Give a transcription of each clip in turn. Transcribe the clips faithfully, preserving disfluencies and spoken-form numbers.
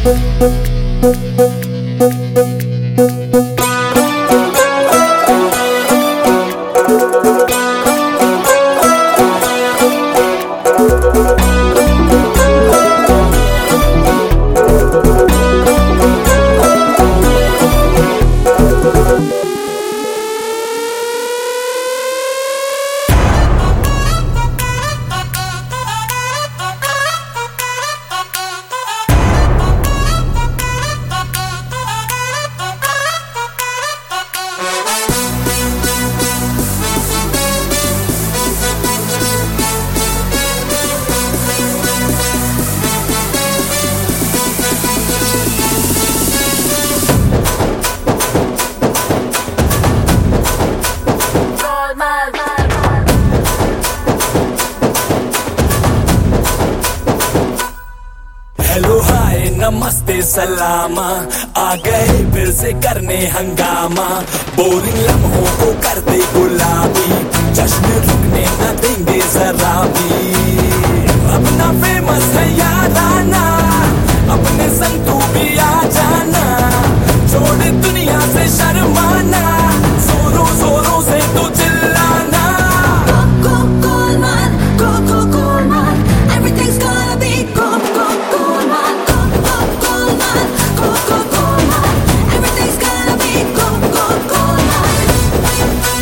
Hello hi namaste सलामा, आ गए फिर से करने हंगामा। बोरिंग लम्हों को कर दे गुलाबी, जश्न रुकने न देंगे जरा भी। अपना फेमस है याराना, अपने संग तू भी आ जाना। छोड़ दुनिया से शर्माना, जोरों जोरों से तू चिल्लाना। Go, go, Goldman, go, go, Goldman. Everything's gonna be go, go, Goldman. Go, go, Goldman, go, go, Goldman. Everything's gonna be go, go, Goldman.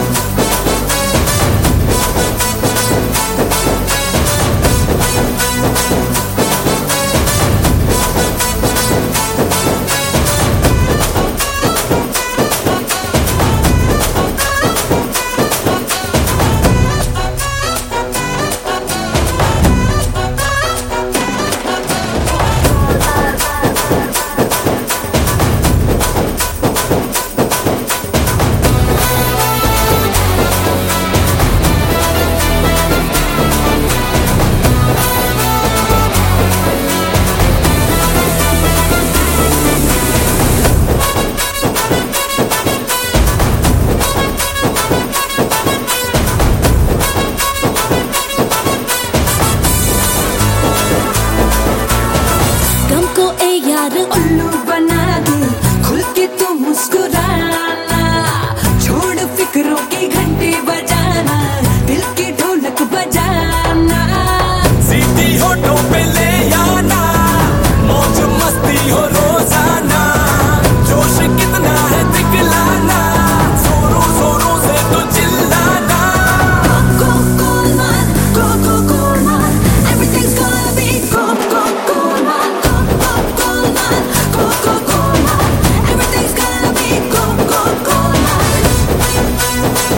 गम को ए यार उल्लू बना दे, खुल के तू मुस्कुराना। छोड़ फिक्रों की घंटी बजाना, दिल की ढोलक बजाना। सीधी होठों पे ले आना, मौज मस्ती हो रोजाना। जोश कितना है दिखलाना, जोरों जोरों से तो चिल्लाना। Go, Goldman, go, go, Goldman. Everything's gonna be go, go, Goldman. Go, go, Goldman, go, go, Goldman. Everything's gonna be go, go, Goldman.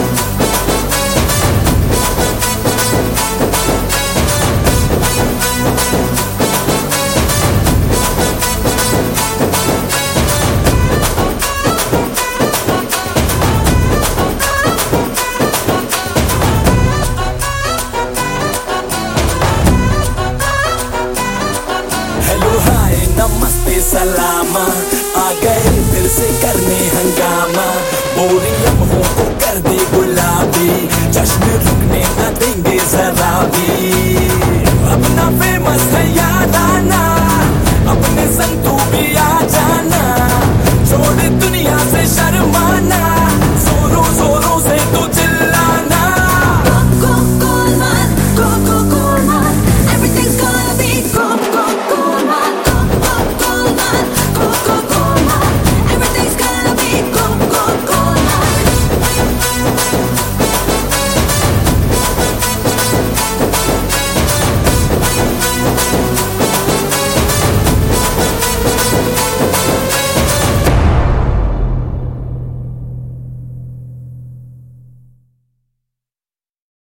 Hello hi namaste सलामा, आ गए फिर से करने हंगामा। बोरिंग लम्हों को कर दे गुलाबी, जश्न रुकने न देंगे जरा भी। अपना फेमस है याराना,